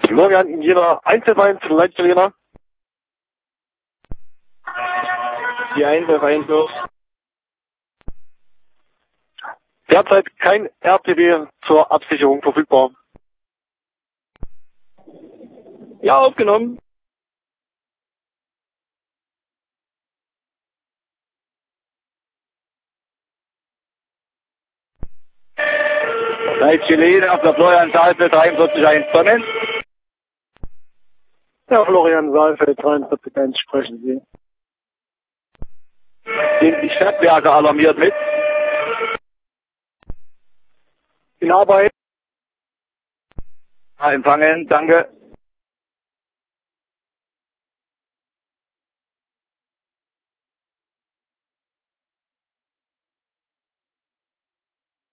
Florian in Jena, Einzelwein zu Leitstelle. Die Einzelwein durch. Derzeit kein RTW zur Absicherung verfügbar. Ja, aufgenommen. Leitstelle auf der Florian Saalfeld 43.1 Tonnen. Ja, Florian Saalfeld 43.1 sprechen Sie. Sind die Stadtwerke alarmiert mit? In Arbeit. Empfangen, danke.